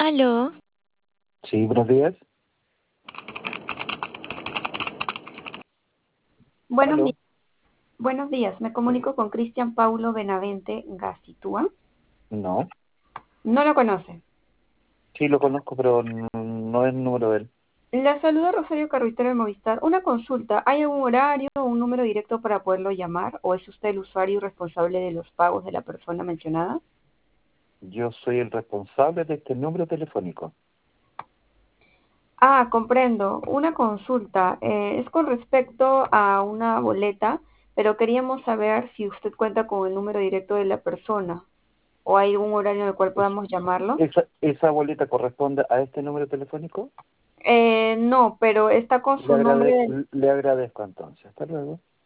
Aló, Sí, buenos días. Buenos Aló. días, buenos días. Me comunico con Cristian Paulo Benavente Gacitúa. No. No lo conoce. Sí, lo conozco, pero no es el número de él. La saluda Rosario Carruitero de Movistar. Una consulta. ¿Hay algún horario o un número directo para poderlo llamar? ¿O es usted el usuario responsable de los pagos de la persona mencionada? Yo soy el responsable de este número telefónico. Ah, comprendo. Una consulta. Es con respecto a una boleta, pero queríamos saber si usted cuenta con el número directo de la persona o hay algún horario en el cual Es- podamos llamarlo. ¿Esa boleta corresponde a este número telefónico? No, pero está con Le su nombre. le agradezco entonces. Hasta luego.